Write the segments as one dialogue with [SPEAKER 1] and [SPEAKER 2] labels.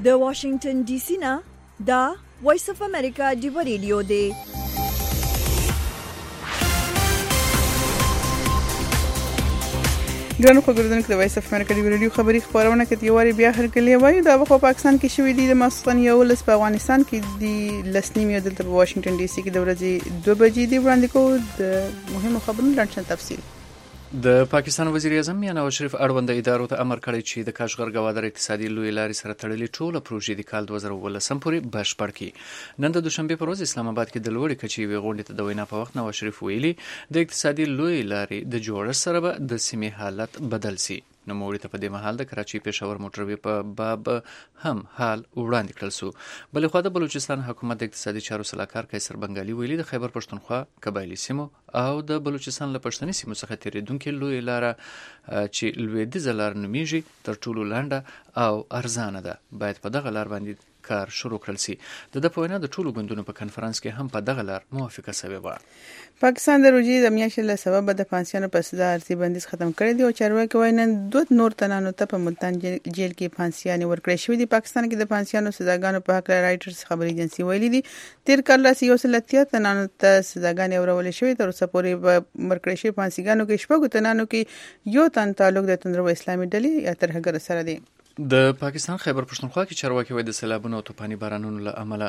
[SPEAKER 1] د واشنگټن ډي سي نه دا وایس اف امریکا دی ریډیو دی.
[SPEAKER 2] ګرانو خبرونه د وایس اف امریکا دی ریډیو خبری خبرونه کې یواري بیا هرکلی وایي دا په پاکستان کې شوې دي د ماسخن یو لس په افغانستان کې د لسنیمه دلته په واشنگټن ډي سي کې د ورځې 2 بجې دی وړاندې کو د مهمو خبرونو لړشن تفصیل.
[SPEAKER 3] د پاکستان وزیر اعظم میاں نواز شریف اړوند ادارو ته امر کړی چې د کاشغر ګوادر اقتصادي لوی لارې سره تړلې ټوله پروژې د کال 2019 پورې بشپړ کړي. نن د دوشنبه پر ورځ اسلام آباد کې د لوړې کچې وی غونډې ته د وینا په وخت نواز شریف ویلي د اقتصادي لوی لارې د جوړښت سره به د سیمې حالت بدل سي. نو موري ته په دې مهال د کراچي پېښور موټروي په باب هم حال وړاندې کړل سو. بلې خو د بلوچستان حکومت د اقتصادي چارو سلاکار قیصر بنگالي ویلي د خیبر پښتونخوا قبایلی سیمو او د بلوچستان له پښتني سیمو څخه تیریدونکو لوی لاره چې لویدیځه لار نومیږي تر ټولو لنډه او ارزانه ده باید په دغه لار باندې کار شروع کړل سي. د په وینا د ټولو ګوندونو په کنفرانس کې هم په دغه لار موافقه شوې و.
[SPEAKER 2] پاکستان د روجي د میاشتې له سبب د پانسیانو په سزا ارزي بندیز ختم کړی دی او چارواکي وايي نن دوه نور تنانو ته په ملتان جیل کې پانسیانې ورکړې شوې دي. پاکستان کې د پانسیانو سزاګانو په حق رائټرز خبري ایجنسی ویلي دي تیر کال لا سیاسي تنانو ته سزاګانې ورولې شوې تر اوسه پورې ورکړې شوې پانسیګانو کې شپږ تنانو کې یو تن تعلق د تنظیم اسلامي ډلې یا ترهګر سره دی.
[SPEAKER 3] د پاکستان خیبر پښتونخوا کې چارواکي وایي د سیلابونو او طوفاني بارانونو له امله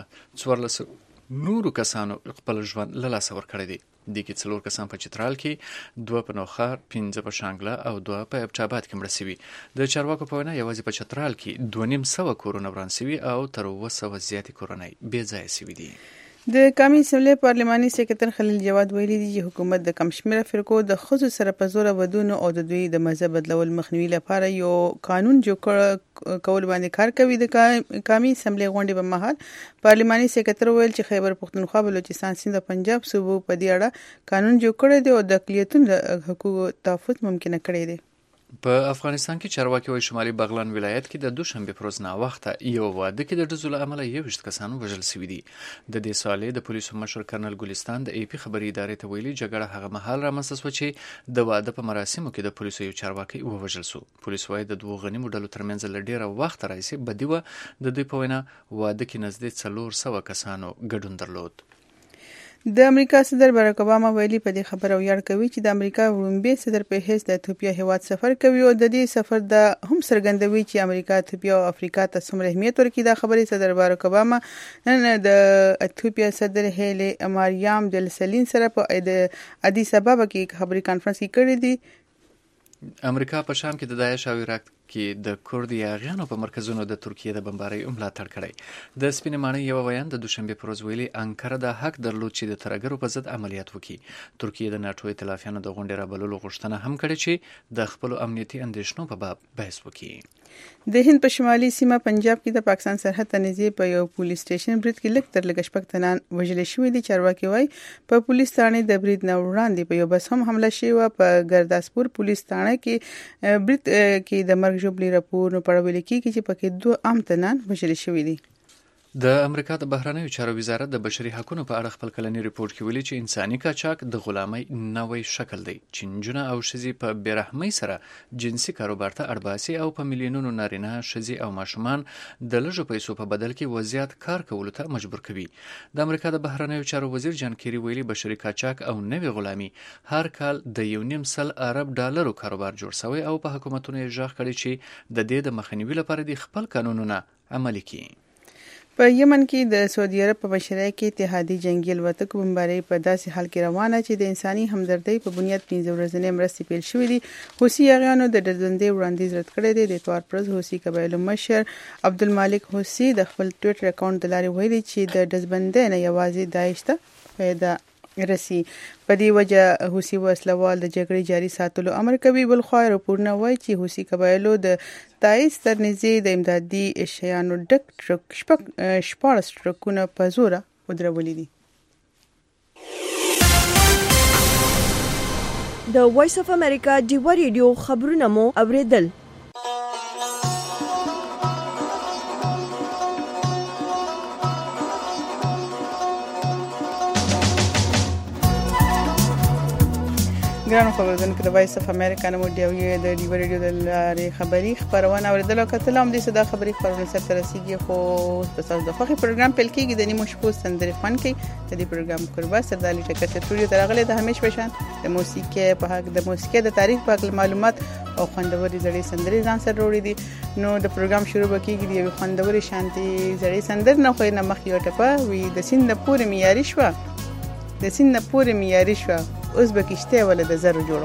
[SPEAKER 3] 14 نورو کسانو خپل ژوند له لاسه ورکړی دی. د کې 4 کسان په چترال کې 2 په نوخار 15 په شانګله او 2 په ابټاباد کې مړ شوي. د چارواکو په وینا یوازې په چترال کې 2.5 کورونه وران شوي او تر 200 زیاتې کورنۍ بې ځایه شوي دي.
[SPEAKER 2] د قومي اسمبلی پارلماني سکرټر خلیل جواد ویلي دی چې حکومت د کم شمېره فرقو د خصوصي سره په زور ودونو او د دوی د مذهب بدلول مخنیوي لپاره یو قانون جوړ کول باندې کار کوي. د قومي اسمبلی غونډې په مهال پارلماني سکرټر ویل چې خیبر پښتونخوا بلوچستان سیند او پنجاب صوبو په دې اړه قانون جوړ کړی دی او د اقلیتونو حقوقو تحفظ ممکن کړی دی.
[SPEAKER 3] په افغانستان کې چارواکي وايي شمالي بغلان ولایت کې د دوشنبه پر ورځ ناوخته یو واده کې د ډزو له امله 21 کسان وژل شوي دي. د دې سالې د پولیسو مشر کرنل ګلستان د ای پی خبري ادارې ته ویلي جګړه هغه مهال رامنځته شوه چې د واده په مراسمو کې د پولیسو یو چارواکي ووژل شو. پولیس وايي د دوه غنیمو ډلو ترمنځ له ډیره وخت راځي بدی و د دوی په وینا واده کې نږدې 400 کسانو ګډون درلود.
[SPEAKER 2] د امریکا صدر باراک اوباما ویلي په دې خبره ویاړ کوي چې د امریکا وړاندې صدر په هیڅ د ایتوپیا هیواد سفر کوي او د دې سفر د هم څرګندوي چې امریکا ایتوپیا او افریقا ته څومره اهمیت ورکړي. دا خبرې صدر باراک اوباما نن د ایتوپیا صدر هیلی ماریام دلسلین سره په ادیس ابابا کې خبري کانفرنس کې کړی دی.
[SPEAKER 3] امریکا په شام کې د داعش او عراق کې د کورد یاغیانو په مرکزونو د ترکیه د بمبارۍ ملاتړ کړی. د سپینې ماڼۍ یو بیان د دوشنبه پر ورځ ویلي انکره د حق درلود چې د ترهګرو په ضد عملیات وکړي. ترکیه د ناتو ائتلافیانو د غونډې رابللو غوښتنه هم کړې چې د خپل امنیتي اندېښنو په باب بحث وکړي.
[SPEAKER 2] د هند په شمالي سیمه پنجاب کې د پاکستان سرحد ته نږدې په یو پولیس سټیشن برید کې لږ تر لږه شپږ تنان وژل شوي دي. چارواکي وايي په پولیس ثانې د برید نه وړاندې په یو بس هم حمله شوې و. په ګرداسپور پولیس ثانې کې برید کې د مرګ ژوبلې راپور په اړه ویل کېږي چې پکې 2 عام تنان وژل شوي دي.
[SPEAKER 3] د امریکا د بهرنیو چارو وزارت د بشري حقوقو په اړه خپل کلنی ریپورت کې ویلي چې انساني قاچاق د غلامۍ نوې شکل دی چې نجونه او ښځې په بیرحمۍ سره جنسي کاروبار ته اړباسي او په میلیونونو نارینه ښځې او ماشومان د لږو پیسو په بدل کې وضعیت کار کولو ته مجبور کوي. د امریکا د بهرنیو چارو وزیر جان کیری ویلي بشري قاچاق او نوې غلامي هر کال د $1.5 ارب ډالرو کاروبار جوړ شوی او په حکومتونو یې ژغ کړی چې د دې د مخنیوي لپاره د خپل قانونونه عملي کړي.
[SPEAKER 2] په یمن کې د سعودي عرب په مشرۍ کې اتحادي جنگي الوتکو بمبارۍ په داسې حال کې روانه چې د انساني همدردۍ په بنیاد 15 ورځې مرستې پیل شوې دي. حوثي یاغیانو د ډزبندۍ وړاندیز رد کړی دی. د اتوار پرز حوثي قبایلو مشر عبدالمالک حوثي د خپل ټویټر اکاونټ د لارې ویلي چې د ډزبندۍ نه یوازې داعش ته فایده رسی. په دې وجه حوثي وسلوال د جګړې جاري ساتلو امر کوي. بل خو راپورونه وایي چې حوثي قبایلو د تایز تر نږدې د امدادي شیانو ډک ټرک 14 ټرکونه په زور ودرولي دي.
[SPEAKER 1] د وایس اف امریکا دی ریډیو خبرونه مو اوریدل.
[SPEAKER 2] ګرانو خبرونه د وایس اف امریکا نو د ډیو ریډیو د لارې خبري خبرونه اوریدل او کتل هم د صدا خبري خبرونه سره رسیدي خو په تاسو د خوخي پروګرام پیل کیږي د نیمو شپو سندري خوان کې د دې پروګرام قربا سردالي ټکر سټوډیو ترغله د همیش بشان د موسیقي په حق د موسیقي د تاریخ په اړه معلومات او خوندوري زړې سندري ځان سره وروړي دي نو د پروګرام شروع وکړي د خوندوري شانتي زړې سندر نه خو نه مخ یو ټپه وي د سین د پورې معیاري شو اوس به کشته ولا د زر جوړو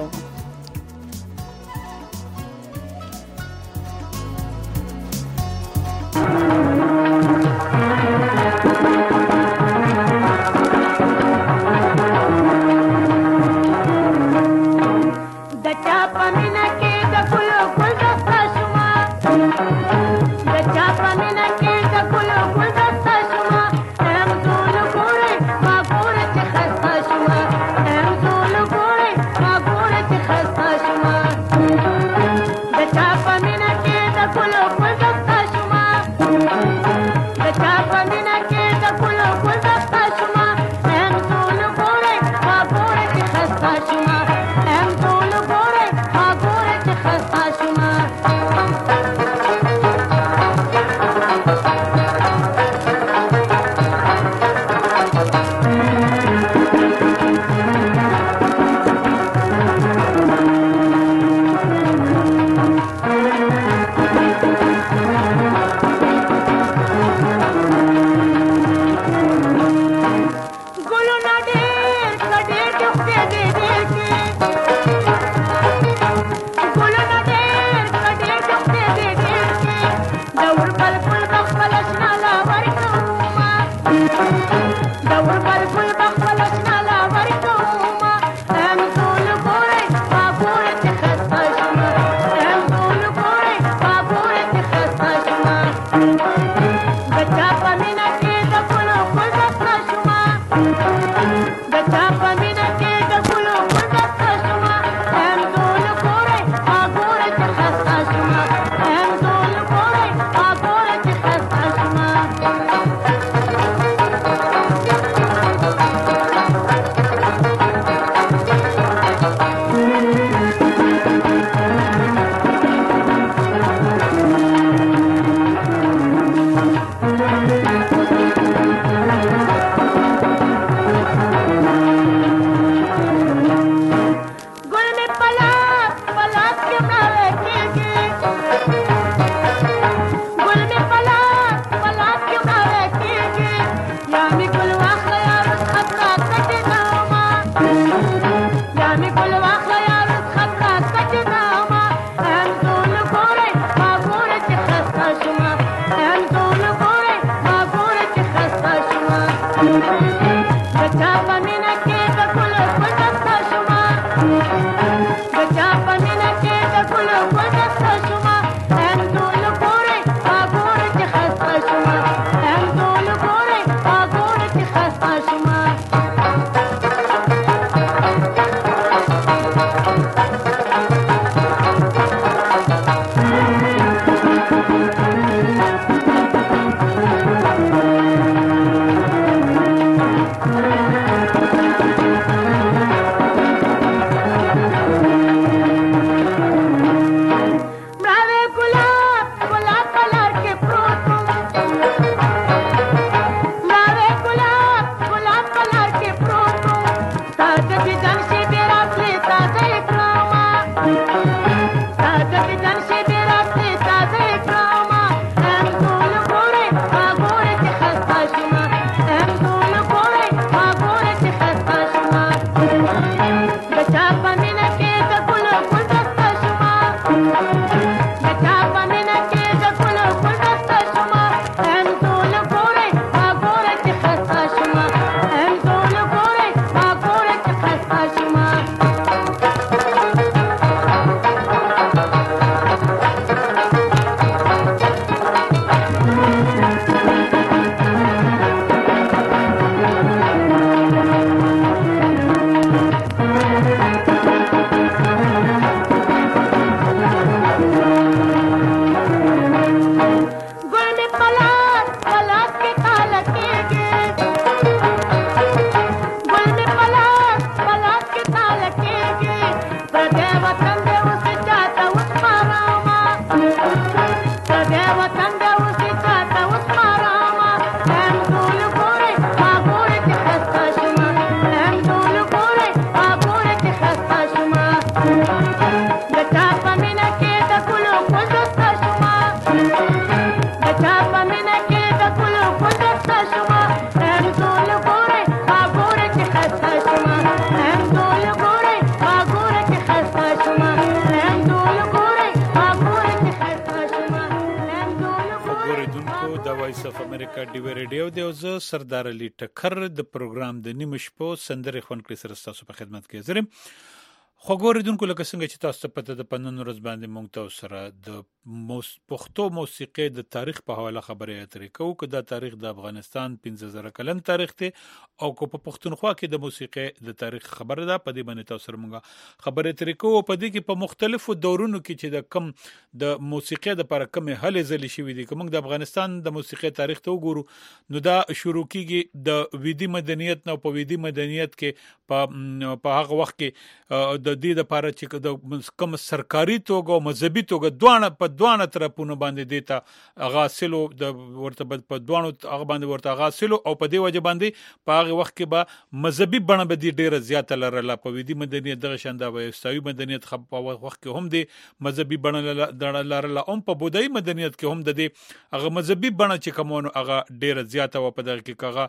[SPEAKER 4] وایس اف امریکا ډیو ریډیو دی او زه سردار علي ټکر د پروګرام د نیمه شپو سندرې خوند کړی سره تاسو په خدمت کې زرم خو ګوریدونکو لکه څنګه چې تاسو ته پته د پنن ورځ باندې مونږ تاسو سره د پښتو موسیقي د تاریخ په حواله خبرې اترې کوو چې دا تاریخ د افغانستان 15000 کلن تاریخ دی او کو په پښتونخوا کې د موسیقي د تاریخ خبره ده په دې باندې تاسو سره مونږ خبرې اترې کوو په دې کې په مختلفو دورونو کې چې د کم د موسیقي د لپاره کم هلې ځلې شوې دي کوم د افغانستان د موسیقي تاریخ ته وګورو نو دا شروع کیږي د ویدي مدنیت نو په ویدي مدنیت کې په هغه وخت کې د دې لپاره چې د کوم سرکاري توګه او مذهبي توګه دوانه طرفونو باندې دیتا غاسلو د ورته په دوانو هغه باندې ورته غاسلو او په دې وجه باندې په هغه وخت کې به مذهبي بڼه به دي ډیره زیاته لرله په ویدي مدنیت دغه شانده وي استوي مدنیت په وخت کې هم دي مذهبي بڼه لرله هم په بودایي مدنیت کې هم د دې هغه مذهبي بڼه چې کومونه هغه ډیره زیاته و په دغه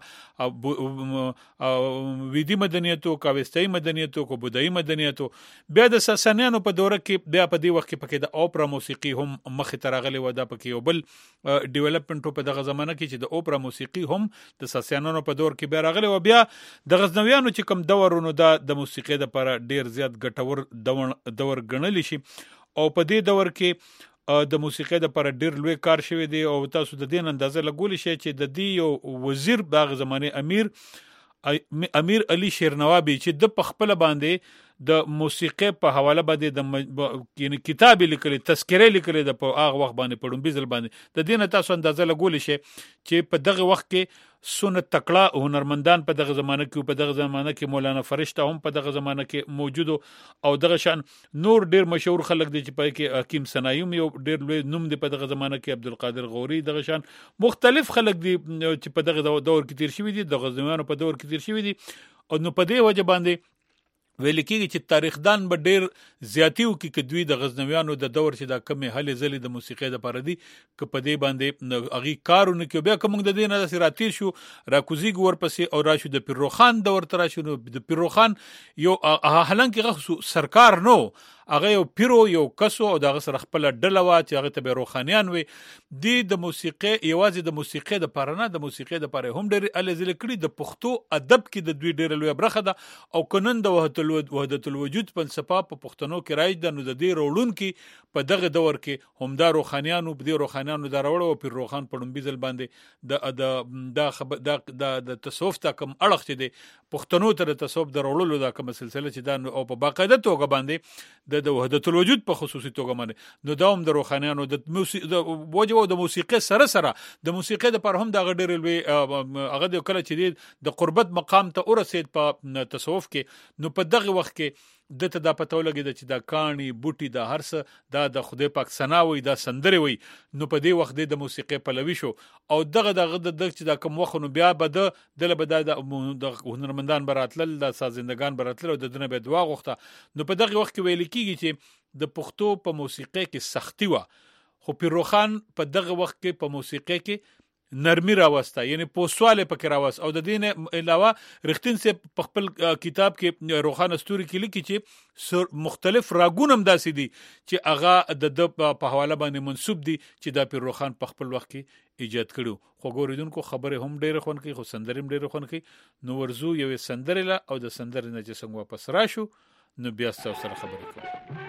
[SPEAKER 4] کې هغه ویدي مدنیت او کاوستایي مدنیت او بودایي مدنیت بیا د ساسانیانو په دوره کې بیا په دې وخت کې پکې د اوپرا موسیقي هم مخې ته راغلې و دا پکې یو بل ډیولپمنټ په دغه زمانه کې چې د اوپرا موسیقي هم د ساسانیانو په دور کې بیا راغلې و بیا د غزنویانو چې کوم دورونو د موسیقي د لپاره ډیر زیات ګټور دور ګڼل شي او په دې دور کې د موسیقي د لپاره ډیر لوی کار شوی دی او تاسو د دین اندازه لګول شي چې د دې یو وزیر دغه زمانه امیر علي شیرنوابی چې د پخپل باندې د موسیقي په حواله باندې یعنی کتاب لیکلي تذکره لیکلي د په هغه وخت باندې پړم بيزل باندې د دینه تاسو اندازه لګول شي چې په دغه وخت کې سونه تکړه هنرمندان په دغه زمانه کې مولانا فرشته هم په دغه زمانه کې موجود او دغه شان نور ډیر مشهور خلک دي چې په کې حکیم سنایم یو ډیر لوی نوم دی په دغه زمانه کې عبدالقادر غوري دغه شان مختلف خلک دي چې په دغه دور کې تیر شوی دي د غزنویانو په دور کې تیر شوی دي او نو په دې وجه باندې ویل کېږي چې تاریخدان به ډیر زیاتیو کې کدوی د غزنویانو د دور چې د کمې هلې ځلې د موسیقۍ د پاره دي ک په دې باندې اغي کارونه کې بیا کوم د دینه د سراتیر شو راکوزي ګور پسې او راشو د پیروخان دور تر شو د پیروخان یو هلن کې سرکار نو هغه یو پیرو یو کسو او دغه سره خپل ډله وا چې هغه ته به روحانيان وي د موسیقي یوازې د موسیقي د پاره نه د موسیقي د پاره هم ډېر الزل کړي د پښتو ادب کې د دوی ډېر لوی برخه ده او کنن د وحدت الوجود فلسفه په پښتنو کې راځي د نو د دې رولون کې په دغه دور کې هم د روحانيانو د راوړو او پیر روحان پړم بيزل باندې د تصوف ته کوم اړخ چې د پښتنو ته د تصوف د راوړلو دا کوم سلسله چې دا او په باقاعده توګه باندې د وحدت الوجود په خصوصي توګه باندې نو داوم د روحانيانو د وجو د موسیقي سره د موسیقي د پر هم د غډر لوي هغه د کله چې د قربت مقام ته ورسید په تصوف کې نو په دغه وخت کې دته دا پته ولګید چې دا کانی بوټي د هرڅ د خدای پاک سناوي دا سندري وي نو په دې وخت د موسیقي پلوي شو او دغه چې دا کوم وخت نو بیا به د هنرمندان براتل د سازندگان براتل او د دنه به دعا غوښته نو په دغه وخت کې ویل کیږي چې د پښتو په موسیقي کې سختي و خو پیروخان په دغه وخت کې په موسیقي کې نرمي راوسته یعنی پوسواله پکې راوست او د دین علاوه رښتین سي په خپل کتاب کې روخان استوري کې لیکي چې مختلف راګونم داسې دي چې هغه د په حواله باندې منسوب دي چې د پیر روخان په خپل وخت کې ایجاد کړو خو ګوریدونکو خبره هم ډیره خون کوي خو سندریم ډیره خون کوي نو ورزو یو سندرله او د سندر نه چې څنګه واپس راشو نو بیا تاسو سره خبرې کوم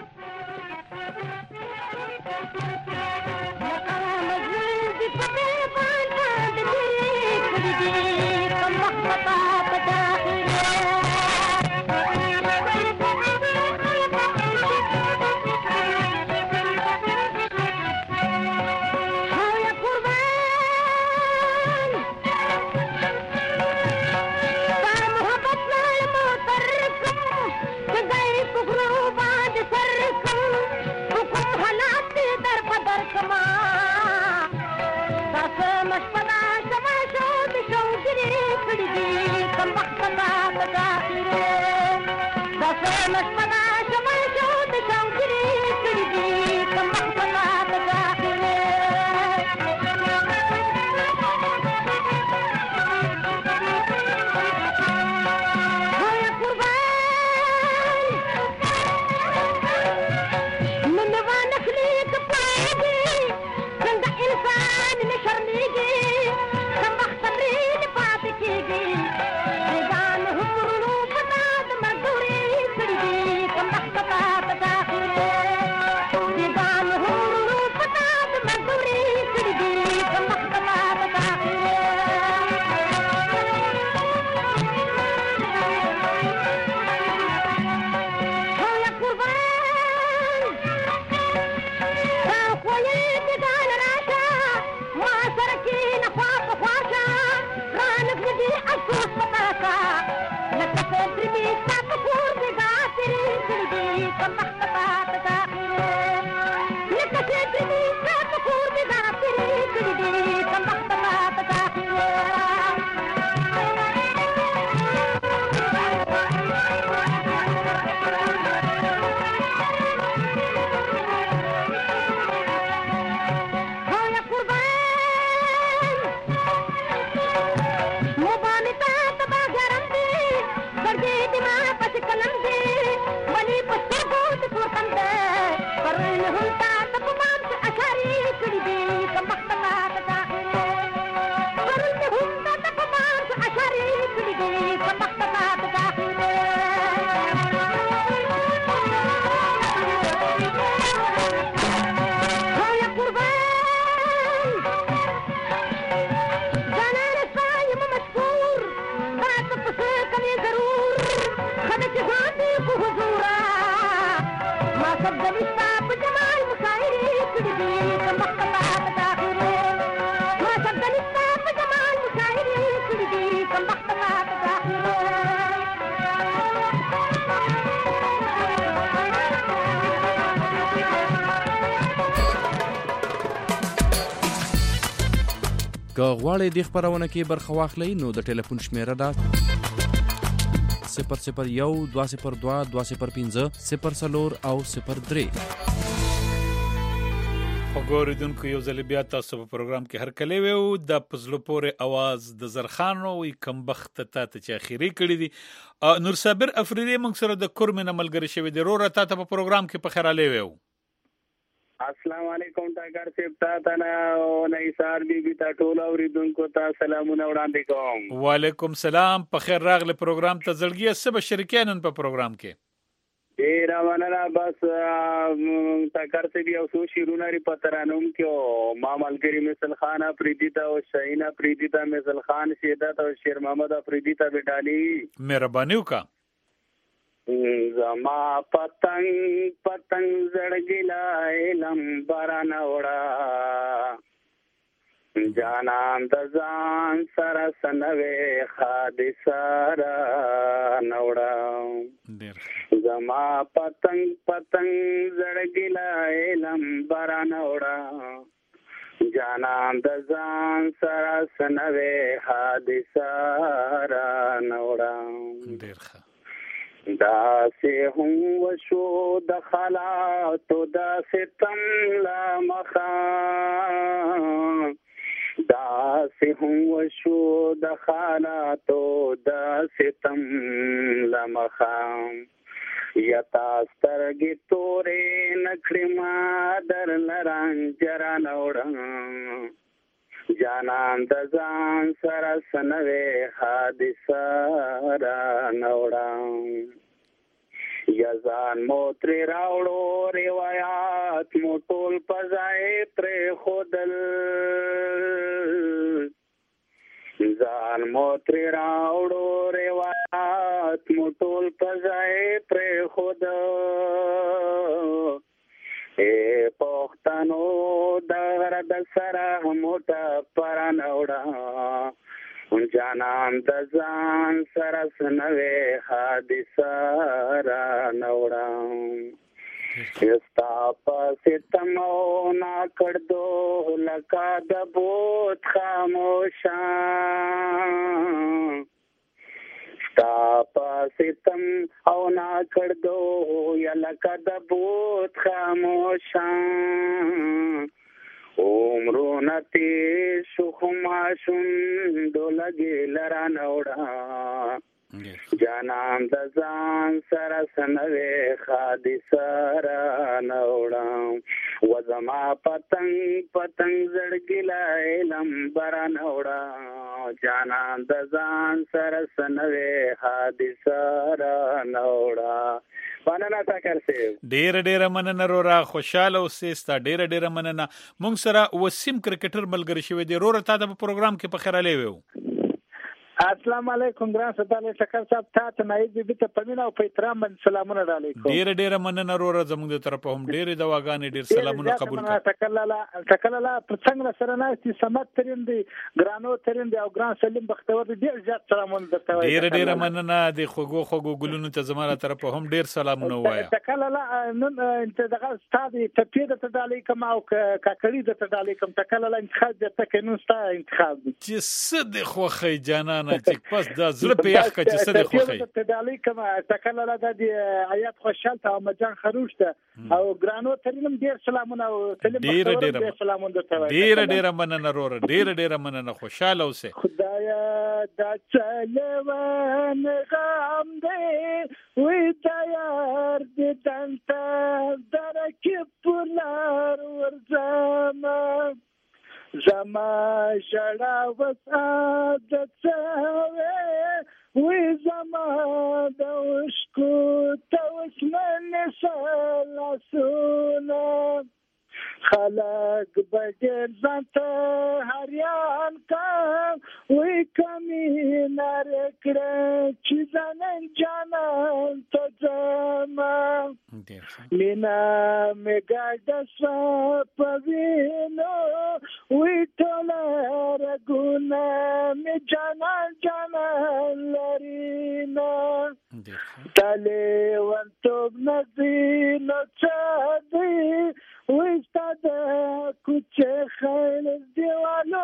[SPEAKER 5] که غواړئ د خپرونه کې برخه واخلئ نو د ټلیفون شمیره ده 001 202 205 04 او 03.
[SPEAKER 4] وګورئدونکو یو ځل بیا تاسو په پروګرام کې هر کله ویو د پزلو پورې आवाज د زرخانو وي کم بخت ته چې اخیری کړی دي. نور صابر افریدی موږ سره د کورمن عملګری شوی دی. رور ته په پروګرام کې په خیراله ویو.
[SPEAKER 6] السلام علیکم ټاګر صاحب تا نه او نثار بیبي تا ټول اوریدونکو ته سلامونه وړاندې کوم.
[SPEAKER 4] وعلیکم سلام. په خیر راغله پروګرام ته زړګي سبا شریکانن په پروګرام کې.
[SPEAKER 6] ډیر مننه. بس ټاګر صاحب یو څو شیرونه ری پترانوم کې ما ملګری مثل خان افریدی ته او شاهین افریدی ته مثل خان شیدت او شیر محمد افریدی ته بیٹالی
[SPEAKER 4] مهرباني وکړه.
[SPEAKER 6] زما پتنگ پتنگ زړګلا علم باران وړا جانان د ځان سره سنوي حادثه را نوړا زما پتنگ پتنگ زړګلا علم باران وړا جانان د ځان سره سنوي حادثه را نوړا. دا سے ہوں وشو دخلا تو دا سے تم لا مخان دا سے ہوں وشو دخلا تو دا سے تم لا مخان یتا سترگی تورے نکڑی مادر لران جرا نوڑا جانان د ځان سره سنوي حادثه را نوړا یزان موتر راوړو روایت مو ټول پځای پر خودل ځان موتر راوړو روایت مو ټول پځای پر خودل پښتنو دغه د سره موټه پرانوړه جانان د ځان سره سنوي حادثه را نوړه یستا پسې تمو نا کړدو لکه د بوت خاموشان تا پاسیتم او نا کړدو یا لکه د بوت خاموشان عمرونه تیر شو خماشون دولګې لرا نوړه جانان د ځان سره سنوي حادثه را نوړه وزما پتنگ پتنگ زړګلا علم برا نوړه جانان د ځان سره سنوي حادثه را نوړه. مننه تاکر صاحب.
[SPEAKER 4] ډیر مننه رورا خوشاله اوسې ستا ډیر مننه. مونږ سره وسیم کرکټر ملګری شوی دی. رورا تا د پروګرام کې په خیراله ویو.
[SPEAKER 7] السلام علیکم ګران ستاله ټکر صاحب ته نایب بیبي ته پمینه او په احترام باندې سلامونه علیکم.
[SPEAKER 4] ډیر مننه رورا زموږ د طرفه هم ډیر دواګانې ډیر سلامونه قبول کړه.
[SPEAKER 7] تکللا څنګه سره ناشتي سمت ترين دي ګرانو ترين دي او ګران سلیم بختور دي ډیر زیات سلامونه درته وایي.
[SPEAKER 4] ډیر مننه د خوګو ګلونو ته زموږ طرفه هم ډیر سلامونه وایا.
[SPEAKER 7] تکللا نن انت دغه ستادي تپیده ته دالي کما او کاکړي د ته دالي کم تکللا انتخاب د تکنو ستا انتخاب چې
[SPEAKER 4] صد خوخی جانان چې پس دا زړه په یخ کې چې څه خوخی
[SPEAKER 7] ته دالي کما تکللا د آیات خوشحال ته مجان خروش ته او ګرانو ترینم ډیر سلامونه او سلیم ډیر سلامونه درته وایي.
[SPEAKER 4] ډیر مننه رور ډیر مننه خوشاله اوسه.
[SPEAKER 7] خدایا دا چلوان غم دې وی تیار دیدن تا درکی پولار ورزم زما شړا وسعادت سوي وی زما د عشقو توسمن سلاسونه خلق بغیر ځانته هریان کا وی کمی نارکړه چې ځانن جانان ته ځما مینا مګاډ سوا پوینو وی ټوله رګونه می جانان لرینا تاله ونتوب نزین چادی وی ستاده کوچه خیل دیوالو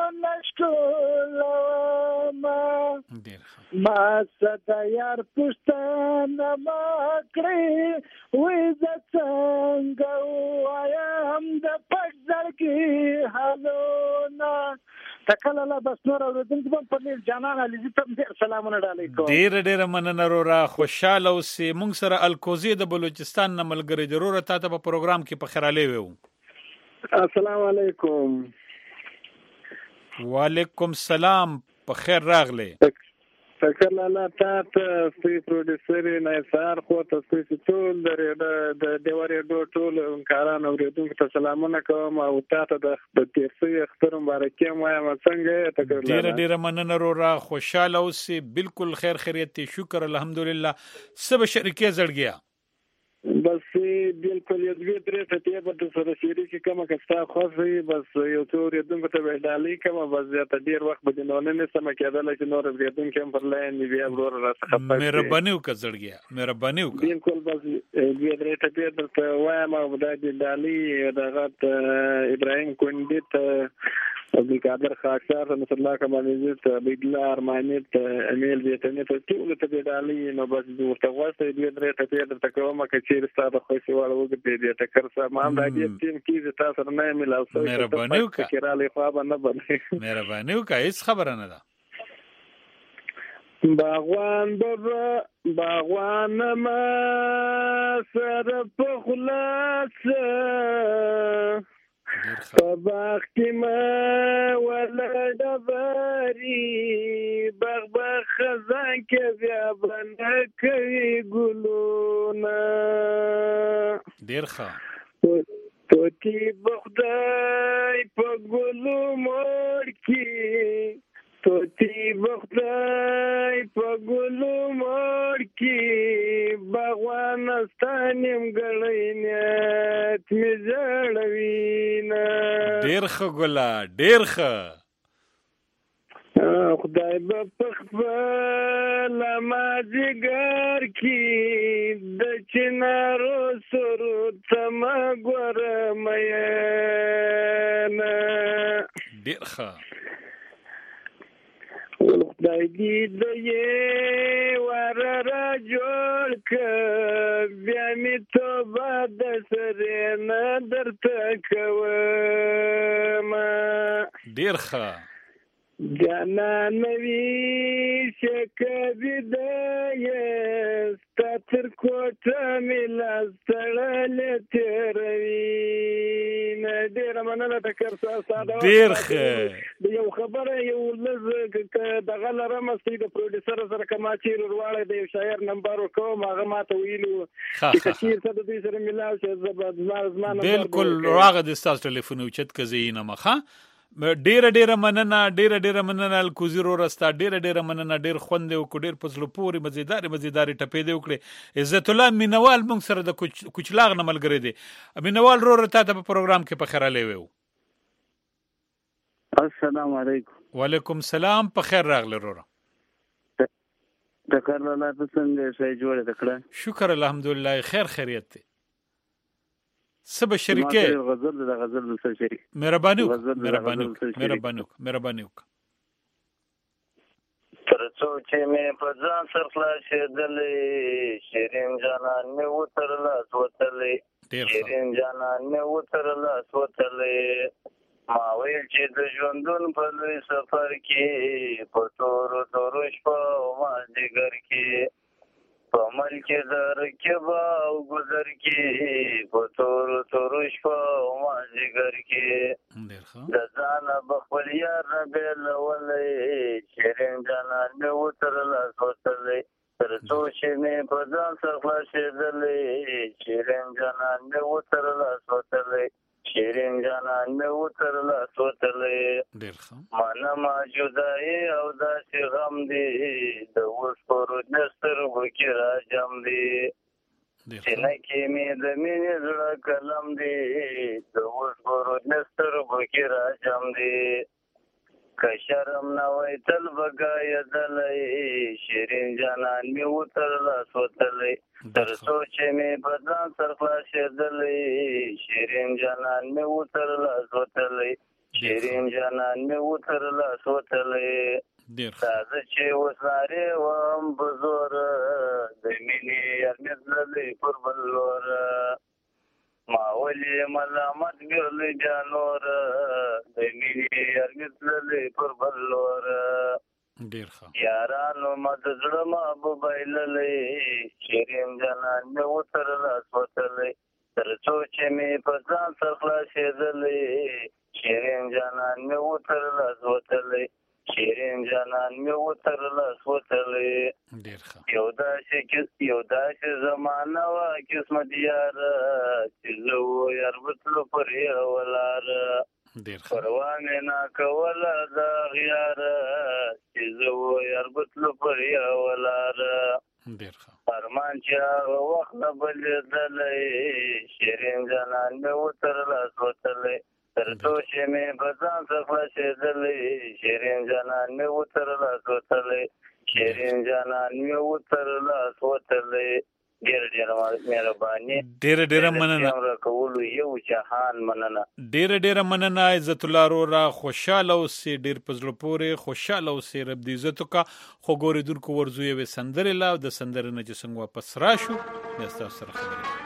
[SPEAKER 7] نشکولو ما ستایار پشتانه ما کړی وی زڅنګ وایم د پټ زړګي حالونه تکلاله بس نور اوریدونکو په پنځ جانان علي ته سلام علیکم.
[SPEAKER 4] ډیر مننه رورا خوشاله اوسې. مونږ سره الکوزي د بلوچستان نه ملګری ضرور ته په پروګرام کې په خراله وو.
[SPEAKER 6] السلام علیکم.
[SPEAKER 4] وعلیکم السلام. په خیر راغله.
[SPEAKER 6] تکلاله تاسو سپی پروډوسر نه سار خو تاسو ټول د دیواري ټول کاران اوریدونکو ته سلامونه کوم او تاسو د تیسي اختر مبارکي وایم. څنګه تکلاله
[SPEAKER 4] ډیر مننه رورا خوشاله اوسې. بالکل خیر خیریت شکر الحمدلله. سب شریکه زړګیا
[SPEAKER 6] بس بالکل یو دوی درې ته په سره شریکه کومه کستا خوښي بس یو څو ریدونکو ته وډالې کومه بس زیاته ډیر وخت به نه سم کېدل چې نور ریدونکو هم پر لاین بیا ورور راڅخه پاتې
[SPEAKER 4] مهرباني وکړه زړګیا مهرباني وکړه.
[SPEAKER 6] بالکل بس دوی درې ته وایم او د ډالې دغه ابراهيم کندي ته عبدالقادر خاکسار نصر الله کمالزی ته عبدالله ارمانی ته امیل بیتنی ته ټول ته ډالې نو بس ورته واسطه دوی درې ته کومه چې ستاسو خوشي واړه وګورئ دې ټکر سره ما هم د دې ټیم کې تاسو نه ملاو شو.
[SPEAKER 4] مهرباني وکړه.
[SPEAKER 6] کراله خو به نه بنه.
[SPEAKER 4] مهرباني وکړه. هیڅ خبره نه ده.
[SPEAKER 6] باغوان ما سره په خلاص په باغ کې ما ولډ باري باغ خزان کې بیا باندې کوي ګلونه
[SPEAKER 4] ډیر ښه
[SPEAKER 6] توتی بخدای په ګلو مور کې توتی بخدای په ګلو مور کې باغوان ستانیم ګړینه تم زړوینه
[SPEAKER 4] ډیر ښه ګلا ډیر ښه
[SPEAKER 6] خدای به پخپل مازیګر کې د چنارو سرود سم ګورم مینه
[SPEAKER 4] ډیر ښه
[SPEAKER 6] خدای دې دې ور را جوړ ک بیا می توبه د سره نه درته کوم
[SPEAKER 4] ډیر ښه
[SPEAKER 6] جانا نوی شکوی دایه ستاتر کوټه ملا ستړل تیروی نه ډیر مننه تکر ساده
[SPEAKER 4] ډیر ښه
[SPEAKER 6] یو خبره یو لږ دغه لرم چې د پروډوسر سره کما چیر ورواله د شاعر نمبر کوم هغه ماته ویلو چې چیر څه د دې سره ملاو چې زبر
[SPEAKER 4] بالکل راغه د تاسو ټلیفون اوچت کزینه مخه ډیر مننه الکوزیرو رستا ډیر مننه ډیر خوند او ډیر پزلو پوری مزیدار ټپې دی وکړي. عزت الله مینوال موږ سره د کوچلاغ نه ملګری دی. مینوال رو رته په پروګرام کې په خیراله وو.
[SPEAKER 6] السلام علیکم.
[SPEAKER 4] وعلیکم السلام. په خیر راغله رو
[SPEAKER 6] تکر الله څنګه شي جوړه تکړه
[SPEAKER 4] شکر الحمدلله خیر خیریت دی. سب شریکه
[SPEAKER 6] غزل د سر شریک
[SPEAKER 4] مهرباني وک
[SPEAKER 6] ترڅو چې مې په ځان سر خلاصېدلې شیرین جانان مې وترلاس وتلې شیرین جانان مې وترلاس وتلې ما ویل چې د ژوندون په لوی سفر کې په تورو شپو مازدیګر کې پمل کې در کې باو گذر کې په تور تور شپه مازیګر کې د ځان بخل یار به لولې شیرین جانان مې وتر لاس وتلې تر څو چې مې په ځان سره خلاصېدلې شیرین جانان مې وتر لاس وتلې شیرین جانان مې وتر لاس وتلې
[SPEAKER 4] ډېر ښه
[SPEAKER 6] مانا ما جدایي او داسې غم دی د اوس پر سترګو کې راجم دی سینه کې مې د مینې زړه قلم دی د اوس پر سترګو کې راجم دی که شرم نه وای تل بګایدلې شیرین جانان مې وتر لاس وتلې تر څو چې مې په ځان سر خلاصېدلې شیرین جانان مې وتر لاس وتلې شیرین جانان مې وتر لاس وتلې تازه چې وسارې وم په زور د مینې یار مې تللې پر بل لور ما ولې ملامت ګرلې بیا نور د مینې یار مې تللې پر بل لور
[SPEAKER 4] ډېر ښه
[SPEAKER 6] یارانو ما د زړه محبوب بایللې شیرین جانان مې وتر لاس وتلې تر څو چې مې په ځان سره خلاصېدلې شیرین جانان مې وتر لاس وتلې شیرین جانان مې وتر لاس وتلې
[SPEAKER 4] ډېر ښه
[SPEAKER 6] یو داسې زمانه وه قسمت یار چې زه و یار بتلو پر یوه لار پروا مې نه کوله د غیار چې زه و یار بتلو پر یوه لار ارمان چې هغه وخت نه بلېدلی شیرین جانان مې وتر لاس وتلی تر څو چې مې په ځان څخه خلاصېدلی شیرین جانان مې وتر لاس وتلی شیرین جانان مې وتر لاس وتلی ډېره مهرباني
[SPEAKER 4] ډېره مننه
[SPEAKER 6] راکولو یو جهان مننه
[SPEAKER 4] ډېره مننه عزت الله وروره خوشاله اوسې ډېر په زړه پورې خوشاله اوسې رب دې عزت وکړه خو ګورېدونکو ورځو یوې سندرې لا او د سندرې نه چې څنګه واپس راشو بیا ستاسو سره خبرې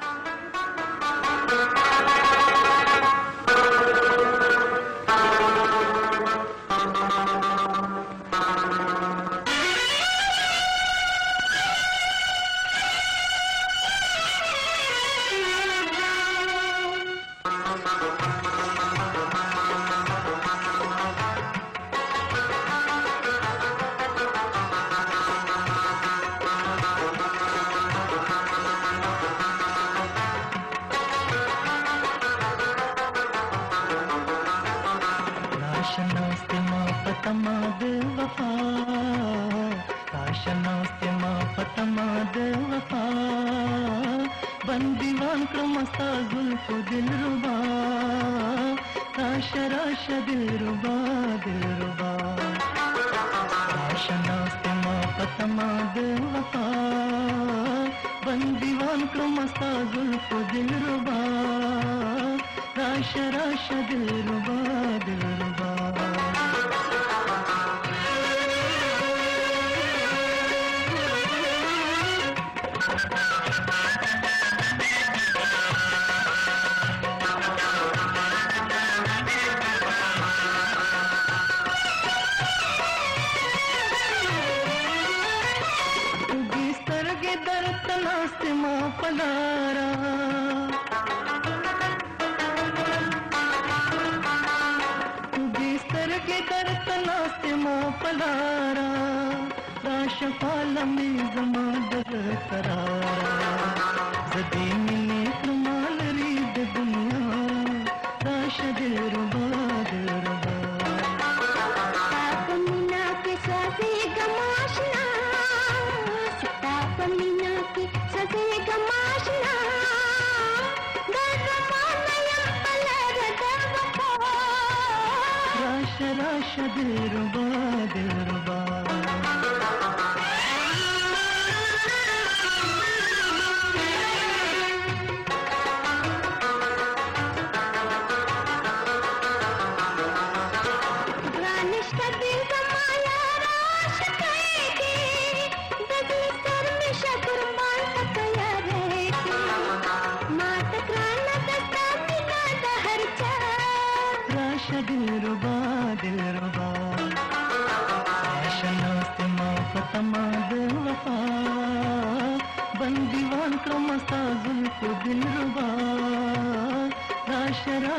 [SPEAKER 8] Dilruba, Dilruba, Ashana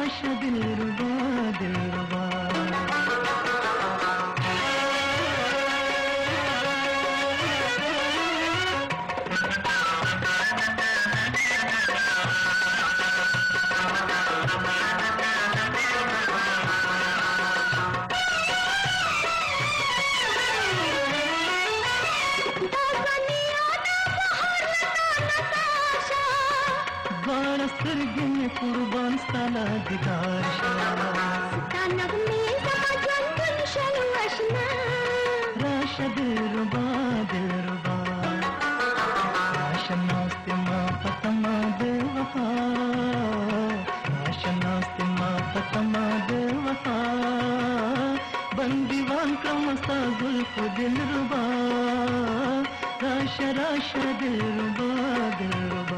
[SPEAKER 8] راشه دلربا دلربا سترګې قربان ستاله دیدار شه ستا نغمې زما ژوند ګل شل وشنا راشه دلربا دلربا راشه ناست ما پتما د وفا راشه ناست ما پتما د وفا بندیوان کړم ستا زلفو دلربا راشه راشه دلربا دلربا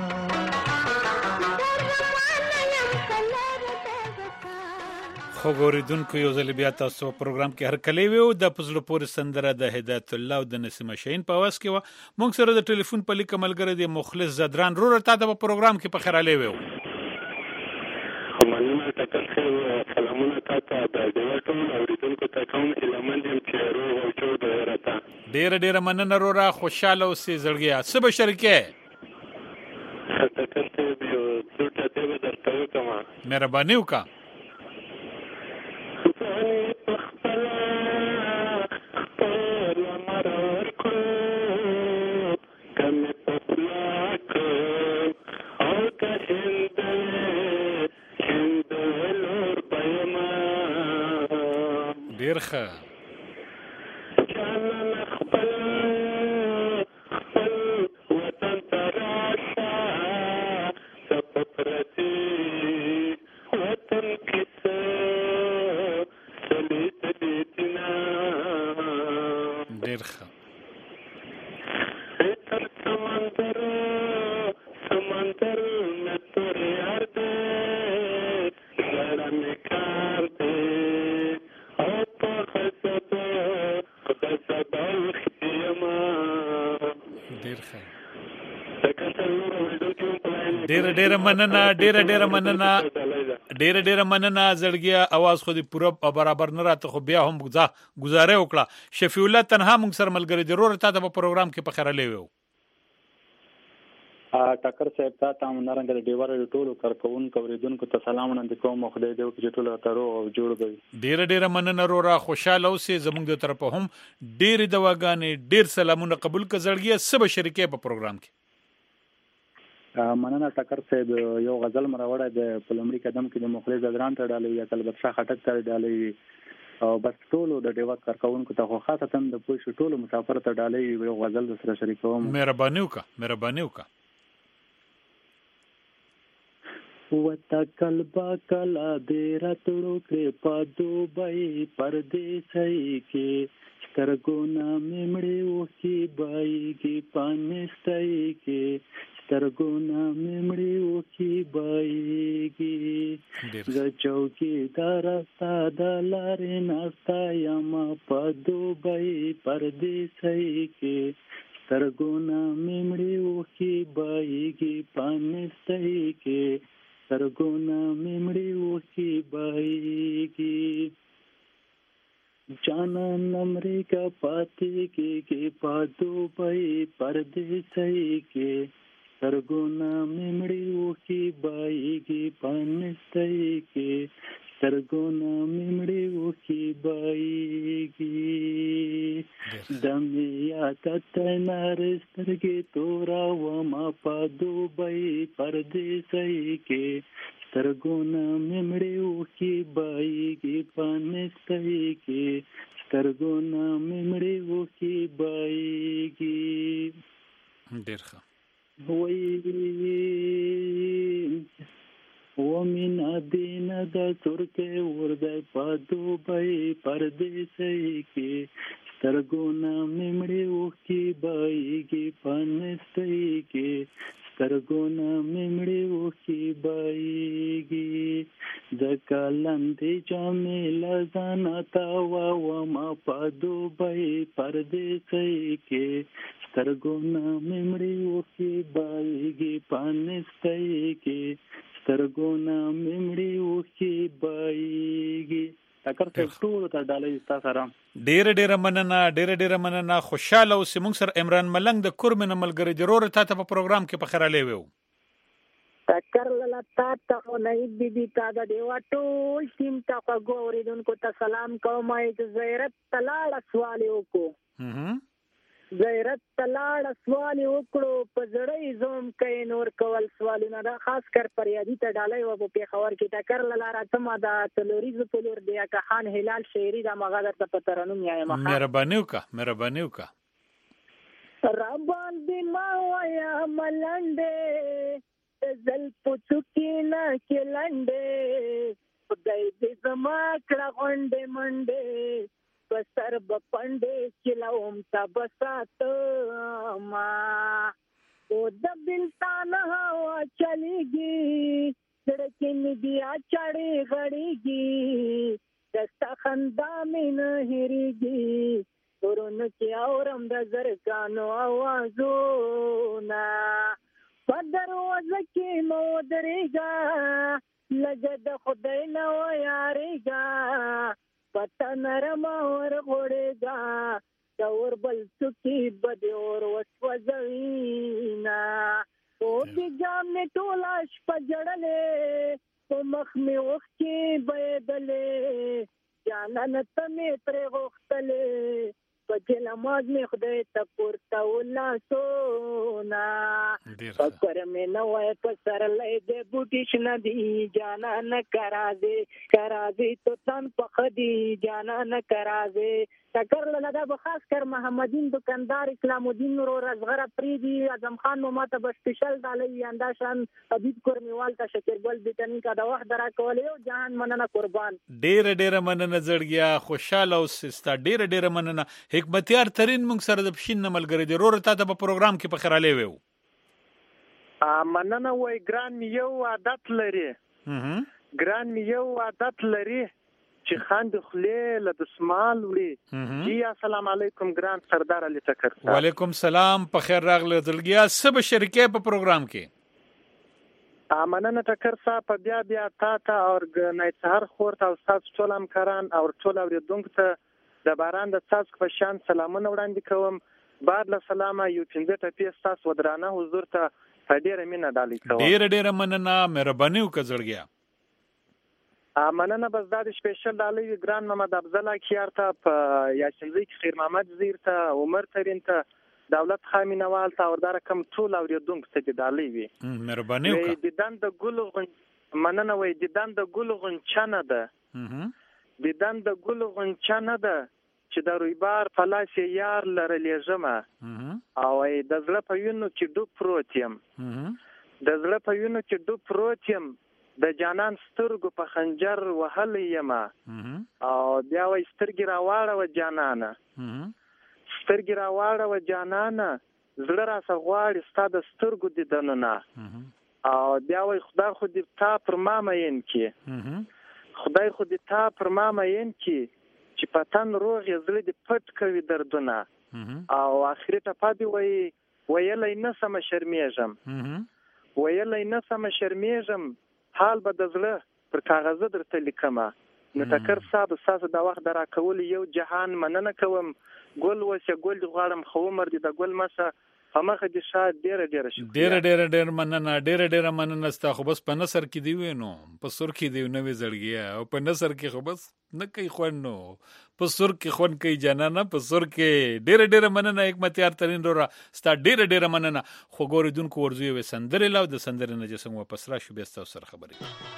[SPEAKER 4] خو ګوریدونکو یو ځل بیا تاسو په پروګرام کې هر کلی وو د پزړه پورې سندره د هدایت الله او د نسیمه شاهین په واس کې و مونږ سره د ټلیفون په لیک ملګری دی مخلص زدران رور ته د پروګرام کې په خیر علي وو
[SPEAKER 6] مننه تاسو سلامونه تاسو د ډیوټو اوریدونکو ته کوم اعلان دي چې روغ او جوړ درته
[SPEAKER 4] ډیر مننه رورا خوشاله اوسې زړګیا سبا شرکه
[SPEAKER 6] تاسو یو څه ته درته کوم
[SPEAKER 4] مهرباني وکړه ډیر ښه ډیر مننه زړګیا आवाज خو دې پوره برابر نه راته خو بیا هم گزاره وکړه شفیع الله تنها موږ سره ملګری ضرور ته د پروګرام کې په خیر لیو
[SPEAKER 9] ټاکر صاحب ته نارنګ د ډیوار ټولو کارکون کوریدونکو ته سلام وړاندې کوم خدای دې وکړي ټول ترو او جوړ وي
[SPEAKER 4] ډیر مننه رورا خوشاله اوسې زموږ د طرفه هم ډیر دواګانې ډیر سلامونه قبول ک زړګیا سبا شریکې په پروګرام کې
[SPEAKER 9] مننه ټاکر صاحب یو غزل مراوړه د پلمړي قدم کې د مخلص زدران ته ډالې یا کلبت شاه خټک ته ډالې او بس ټولو د ډیوار کارکونکو ته خو خاصه د پوښ ټولو مسافر ته ډالې یو غزل سره شریکوم
[SPEAKER 4] مهرباني وکړه
[SPEAKER 9] وتکل با کلا دې راتړو کې په دوبۍ پردیسۍ کې سترګونه مړې وکي بای کې پانستۍ کې سترګونه مړې وکي بای کې د چوکي درستا د لارې ناستا یم په دوبۍ پردیسۍ کې سترګونه مړې وکي بای کې پانستۍ کې سترګونه مړې وکي بای کې جانان امریکا پاتې کې پاتو پي پردیسۍ کې سترګونه مړې وکي بای کې پانستۍ کې سترګونه مړې وکي بای کې دمیا کته نارسترګې تورا و ما پادو بای پردیسۍ کې سترګونه مړې وکي بای کې پانستۍ کې سترګونه مړې وکي بای کې
[SPEAKER 4] ډېر ښه
[SPEAKER 9] ومن دین د ترکه ورده پادو بای پردیسۍ کې سترګونه مړې وکي بای کې پانستۍ کې سترګونه مړې وکي بای کې د کلندې جامې لزانا تا و ما پادو بای پردیسۍ کې سترګونه مړې وکي بای کې پانستۍ کې سترګونه ممړي وکي بایږي ټکر ټول ته ډالۍ تاسو سره
[SPEAKER 4] ډېر مننه خوشاله اوسې. موږ سره عمران ملنګ د کورمن ملګری ضرور ته په پروګرام کې په خراله ویو
[SPEAKER 10] تکر لتا ته نه بيبي تا د دیوا ټول ټیم ته غوړیدونکو ته سلام کوم. زیرت تلاړ سوال وکړو په زړې زوم کې نور کول سوالونه دا خاص کر پریادي ته ډالۍ و په پیښور کې ټکر لاره تمه دا تلوریز پلور دی که خان هلال شهري دا مغادر ته پترانو میایم.
[SPEAKER 4] مهرباني وکا
[SPEAKER 10] ربان دی ما ویا ملنده زل پوڅکی نه کلنده خدای دې زما کړه غونډه منډه بسر بپنډه چلاوم تا بسات ما او د بلتان هوا چلیږي سړکې می بیا چړې غړېږي دستا خندا مې نه هېرېږي ورونو چې اورم د زرګانو آوازونه په دروازه کې مو درېږه لږه د خدای نه ویارېږه پتا نرم اور غوړېږه د اور بل څوکې بدې اور وسوځوینا او دې جام مې ټوله شپه جړلې په مخ مې اوښکې بهېدلې جانانه ته مې پرې غوښتلې په جلماز مې خدای ته پورته ولاسونه فکر مې نه وای په سرلی د بوټي شنه دي جانانه کرازې تو تن پخه دي جانانه کرازې ټکر لدا به خاص کر محمدین دکاندار اسلام الدین رو رزغره پریدي اعظم خان نو ماته به سپیشل ډالۍ انداشان حبیب کورمیوال ته شکرګل بیتنی کا د وخت درا کولې او جهان مننه قربان.
[SPEAKER 4] ډېر مننه زړګیا خوشاله او سستا ډېر مننه. حکمتیار ترين موږ سره د پښین ملګری دی رور ته په پروګرام کې په خراله ویو
[SPEAKER 11] مننه. وای ګران یو عادت لري چې خاند خله له دسمال وړي. جی السلام علیکم ګران سردار علي ټکر.
[SPEAKER 4] وعلیکم سلام په خیر راغله زړګیا سب شریکې په پروګرام کې
[SPEAKER 11] مننه ټکر صاحب بیا تا ته او نه سحر خورت او تاسو ټول همکاران او ټول اوریدونکو ته د باران د څاڅکو په شان سلامونه وړاندې کوم. بعد له سلامه یو 15 ټپی تاسو ودرانه حضور ته ډېر مینه ډالۍ کوم.
[SPEAKER 4] ډېر مننه مهرباني وکړه زړګیا.
[SPEAKER 11] مننه بس دا د سپیشل ډالۍ ګران محمد افضل کیار ته په یاسینزی کې خیر محمد زیر ته عمر ترين ته دولت خامینوال ته اور دا رقم ټول اوریدونکو ته د ډالۍ وي.
[SPEAKER 4] مهرباني وکړه.
[SPEAKER 11] د دند ګل مننه وای د دند ګل غنچنه ده د دند ګل غنچنه ده چې د رویبار فلاسه یار لرلې جمع او د زړه په وینو کې ډوب پروتیم د جانان سترګو په خنجر وهلې یما او بیا وای سترګې راواړه و جانانه زړه را سغواړي ستاد سترګو د دننه او بیا وای خدای خو دې تا پر ما مین کې چې پتن روغ زړه دې پټ کوي دردونه او اخري ته پاتې ویلای نه سم شرمېږم حال به د زړه پر کاغذ درته لیکمه. نو ټکر صاحب تاسو د وخت درا کول یو جهان مننه کوم. ګل وسه ګل غواړم خو عمر دې د ګل مسه همغه دې شاد ډېر مننه.
[SPEAKER 4] ډېر مننه ستا خو بس په نصر کې دی وینو په سر کې دی نو زړګیا او په نصر کې خو بس نه کوي خوانو په سر کې خون کوي جانانه په سر کې. ډېر مننه حکمتیار ترين رورا ستا ډېر مننه. خو ګوریدونکو ورزوي و سندره لاو د سندره نه جسم واپس را شو به تاسو سره خبرې.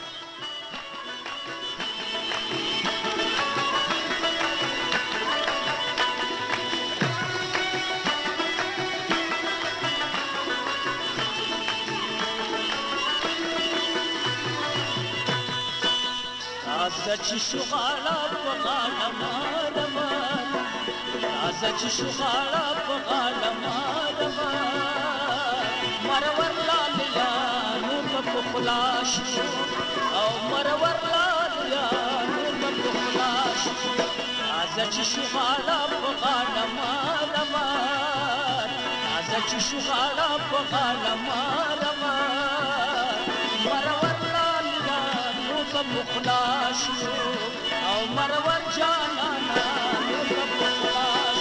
[SPEAKER 8] راځه چې شو غاړه په غاړه مارمان راځه چې شو غاړه په غاړه مارمان مرور لالیا نور په خلاص او مرور لالیا نور په خلاص راځه چې شو غاړه په غاړه مارمان راځه چې شو غاړه په غاړه مارمان مرور په مخلاص او مرور جانانا نور په مخلاص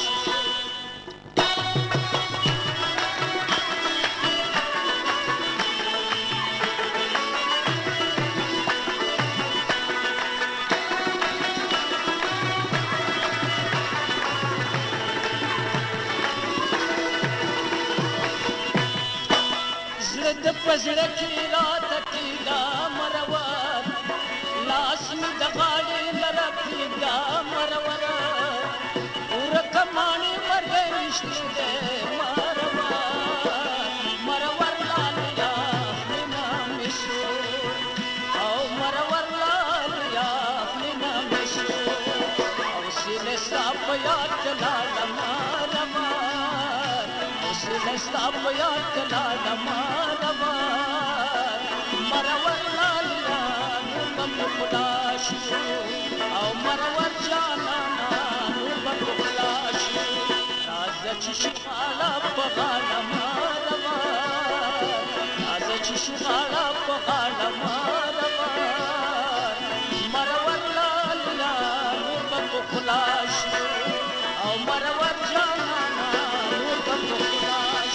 [SPEAKER 8] د پزړه کې راته کېدا مرور لاس مې د غاړې لره کېدا مرور ورته ماڼۍ مرګی نشته دی مرور لالیا خلنا مې شو او مرور لالیا خلنا مې شو او سیلې ستا په یاد کې لاړم سیلې ستا په یاد کې لاړم مرور لالیا نور به مخلاص او مرور جانانا نور به مخلاص راځه چې شي غاړه په غاړه راځه چې شي غاړه په غاړه مرور لالیا نور به مخلاص او مرور جانانا نور به مخلاص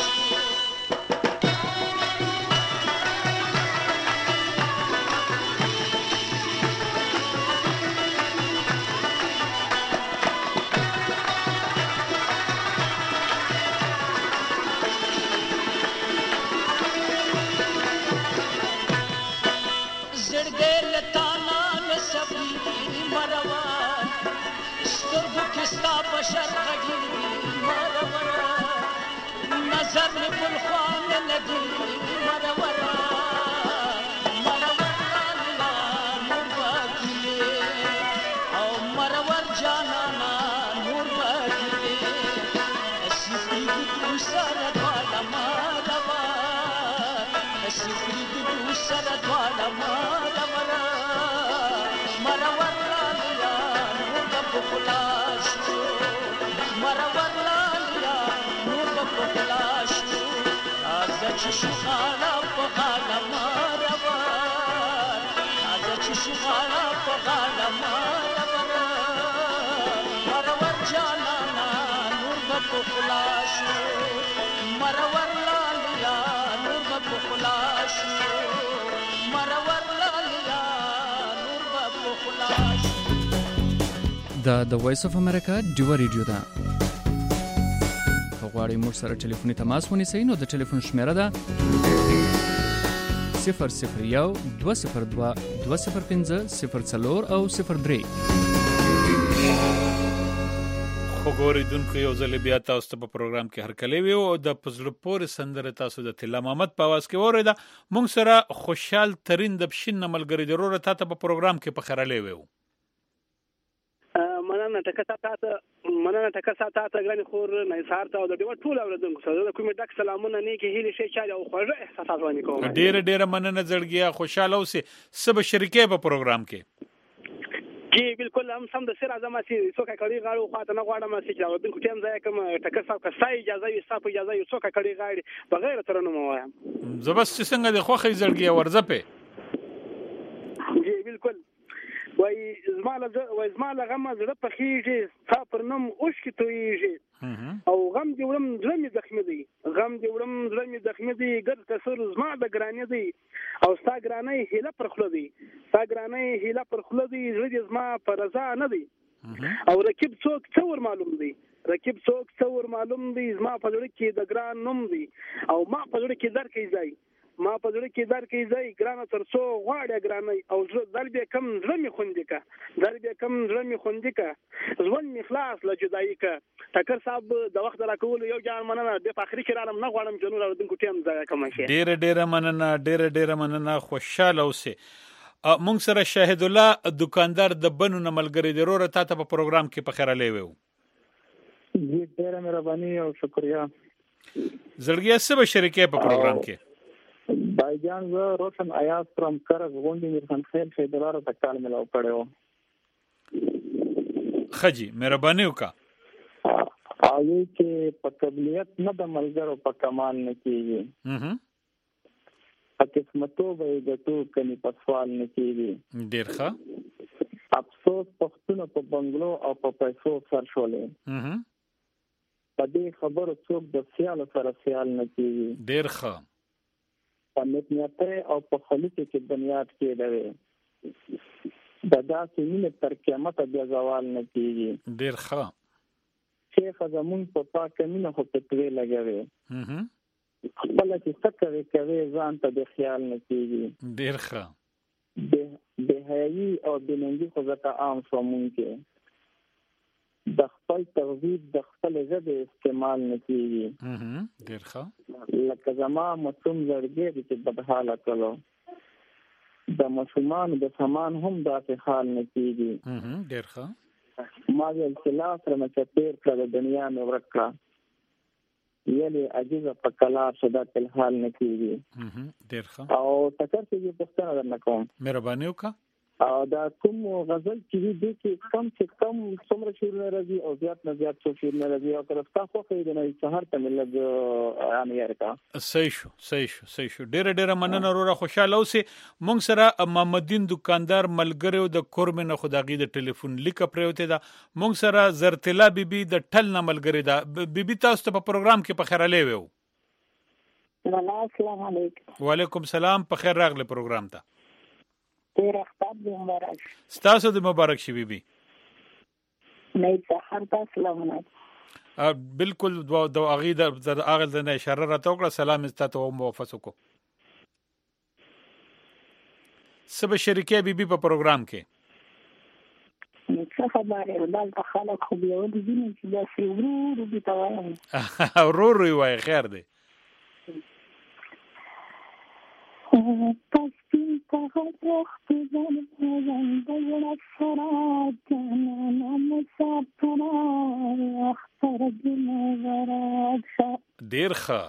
[SPEAKER 8] بشر غږیږي مرور نظر مې بل خوا نه لګېږي مرور لالیا نور به ګلې او مرور جانانا نور به ګلې سفري د تو سره دواړه سفري د تو سره دواړه مرور لالیا نور به مخلاص مرور لالیا نور به مخلاص راځه چې شي غاړه په غاړه راځه چې شي غاړه په غاړه مرور جانانا نور به مخلاص مرور لالیا نور به مخلاص مرور لالیا نور به مخلاص
[SPEAKER 3] د وایس اف امریکا ډیو ریډیو ده غواړئ موږ سره ټلیفوني تماس ونیسئ نو د ټلیفون شمیره ده 001 202 205 04 او 03
[SPEAKER 4] خو ګورېدونکو یو ځل بیا تاسو ته په پروګرام کې هرکلی وي او د پزړه پورې سندره تاسو د طلا محمد په اواز کې واورېده. موږ سره خوشحال ترین د پښین نه ملګری د وروره تا ته په پروګرام کې پخرلی وی
[SPEAKER 12] مننه ټکه ساته ګرانې خور نثار ته او د ډېوه ټول اورېدونکو سره د کومې ډک سلامونه نیکې هیلې ښې چارې او خوږه احساسات وړاندې کوم.
[SPEAKER 4] ډېره مننه زړګیه خوشحاله اوسې. څه به شریکې په پروګرام کې؟
[SPEAKER 12] جی بالکل هم سم د سر اعظم چې څوک کړي غاړو خاطر نه غواړم چې اورېدونکو ټیم ځای کوم ټکر صاحب کا سای اجازه وي صاحب اجازه وي څوک کړي غاړي بغیر ترنم وایم
[SPEAKER 4] زبست څنګه د خوخه زړګیه ورځپه.
[SPEAKER 12] جی بالکل وای زما غم زړه په خېږي تا پر نوم اوښ کې تویږي او غم دې وړم زړه مې زخمي دی ګر کسر زما د ګرانې دی او ستا ګرانې هیله پر خوله دی زړه دې زما پر رضا نه دی او رکیب څوک څور معلوم دی زما په زړه کې د ګران نوم دی او ما په زړه کې در کې ځای ګرانه تر څو غواړې ګرانې او در به کم زړه مې خوندې کا ژوند مې خلاص له جدایي کا. ټکر صاحب د وخت راکول یو جان مننه د فخري کې رالم نه غواړم جنور اورېدونکو ټیم ځای کوم شي.
[SPEAKER 4] ډېره مننه خوشاله اوسې. مونږ سره شاهد الله دکاندار د بنو نه ملګری دی وروره تا ته په پروګرام کې پخرلی وی.
[SPEAKER 9] ډېره مهرباني او شکریا.
[SPEAKER 4] زړګیه څه به شریکې په پروګرام کې؟
[SPEAKER 9] بایجان زه روشن آیاز فرام کرز غونډې میرخان خیل شهیدلاره تکال ملاو کړی و.
[SPEAKER 4] خجی مهرباني وکړه.
[SPEAKER 9] هغې چې په قبلیت نه د ملګرو په کمال نه کېږي قسمتو به د تو کني په سوال نه کیږي.
[SPEAKER 4] ډیر ښه.
[SPEAKER 9] افسوس پښتون په بنگلو او په پیسو سر شولې. په دې خبرو څوک د سیال سره سیال نه کیږي.
[SPEAKER 4] ډیر ښه.
[SPEAKER 9] په نیت او په خلیق کې بنیاد کېدوي. د داسې مینه تر قیامت بیا زوال نه کیږي.
[SPEAKER 4] ډیر ښه.
[SPEAKER 9] شیخ زمون په پاکه مینه خو پتوي لګوي. خپل چې څه کوي ځان ته د خیال نه کیږي.
[SPEAKER 4] ډیر ښه.
[SPEAKER 9] به حیايي او بننګي خو ځکه عام شو مونږ کې د خپل تغذیب د خپل ژبه استعمال نه کیږي.
[SPEAKER 4] ډیر ښه.
[SPEAKER 9] لکه زما مصوم زړګي چې بدحاله کړو د مشومان د سامان هم داسې حال نه کیږي.
[SPEAKER 4] ډیر ښه.
[SPEAKER 9] ما یې اختلاف سره مچتیر کړ د دنیا مې ورکړه یلی عجیزه په کلا شدا تل حال نه کیږي.
[SPEAKER 4] ډیر ښه.
[SPEAKER 9] او تکر چې پښتنه درنه کوم
[SPEAKER 4] مهرباني وکړه.
[SPEAKER 9] او دا کوم غزل چې دې کې کم چې کم څومره شعرونه راځي او زیات نه زیات شعرونه راځي او تر څو خو دې نه سهار ته ملګ امریکا.
[SPEAKER 4] صحیح شو. ډیر مننه وروره خوشاله اوسې. مونږ سره محمدین دکاندار ملګری د کورمنه خدایي د ټلیفون لیک پروته دا مونږ سره زرتلا بیبي د ټل نه ملګری دا بیبي تاسو ته په پروګرام کې په خیر لیوو.
[SPEAKER 13] السلام علیکم.
[SPEAKER 4] وعلیکم السلام. په خیر راغله پروګرام ته.
[SPEAKER 13] ډیر ښه مبارک.
[SPEAKER 4] ستاسو د مبارک شي بیبي.
[SPEAKER 13] نه ځه تاسو سلامونه.
[SPEAKER 4] بالکل د اغه د اشاره راته وکړه. سلام ستاسو او موافقه کو. سبا شریکه بیبي په پروګرام کې.
[SPEAKER 13] څه خبره ولدا خلک خو به ودی چې دا سی ورو دي تاوان.
[SPEAKER 4] ورو وای خیر دی.
[SPEAKER 13] پسپین تغت وقت زنم دیلت فراد جانا مسافرا اختر دمورد شد.
[SPEAKER 4] دیر خوا.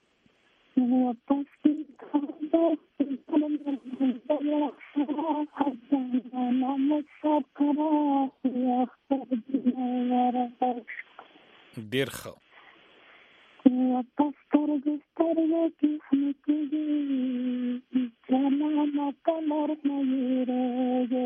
[SPEAKER 13] پسپین تغت وقت زنم دیلت فراد جانا مسافرا اختر دمورد شد.
[SPEAKER 4] دیر خوا.
[SPEAKER 13] پستر کی خنکی جانا کلر میرے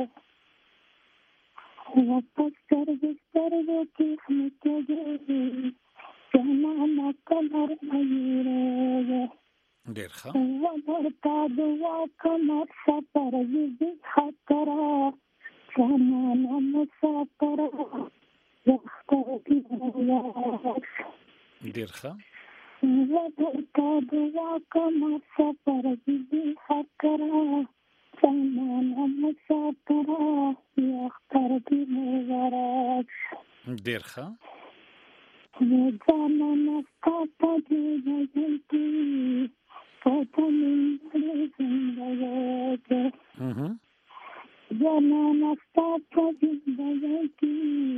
[SPEAKER 13] پستر کی خنکی جانا کلر میرے.
[SPEAKER 4] ډیر ښه.
[SPEAKER 13] ورتا دعا کمر سفر دې خطر جانا مسافر وختر دې.
[SPEAKER 4] ډیر ښه.
[SPEAKER 13] ورتا دعا کمر سفر دې خطر جانا مسافر وختر دې.
[SPEAKER 4] ډیر ښه.
[SPEAKER 13] جانا مسافر دې فاطمه زندگی. جانا مسافر دې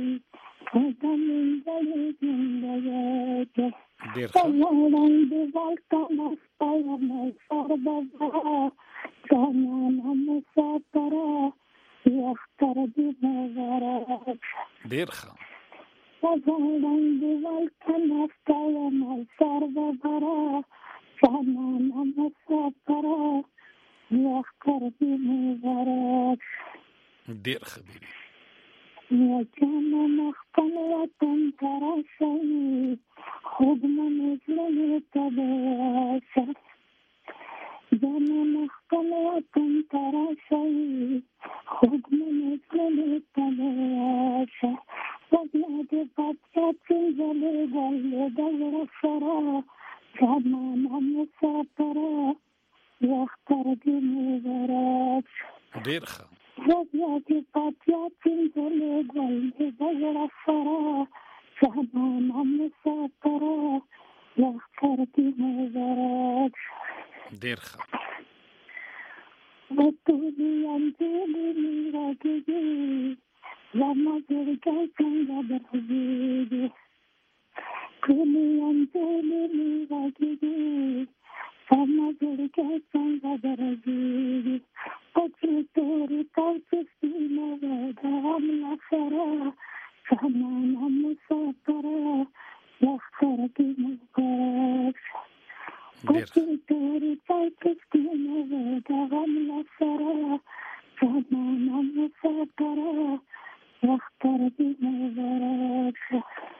[SPEAKER 13] فاطمه زندگی.
[SPEAKER 4] ډیر ښه.
[SPEAKER 13] وړاندې والته مستای مې سر بابا جانا مسافر وختر دې مبارک.
[SPEAKER 4] ډیر ښه.
[SPEAKER 13] وړاندې والته مستای مې سر بابا جانا مسافر وختر دې مبارک.
[SPEAKER 4] ډیر ښه.
[SPEAKER 13] جانا مخکن وطن تراشی خوب منزل تباشا. جانا مخکن وطن تراشی خوب منزل تباشا. وزیاد بچه چنزل گل دور سرا جانا مسافر وختر دی مبارک.
[SPEAKER 4] ډیر ښه.
[SPEAKER 13] وزیادی پاتیا چنزل گل دور سرا جانا مسافر وختر دی مبارک.
[SPEAKER 4] ډیر ښه.
[SPEAKER 13] وطولی انجلی میرا گیگی زما زرگای څنګه درځي. تولی انجلی میرا گیگی زما زرگای څنګه درځي. پچې تورې تاوڅې سپینه ودام لخرا جانا مسافر وختر دی مبارک. پچې تورې تاوڅې سپینه اختر دې مبارک شه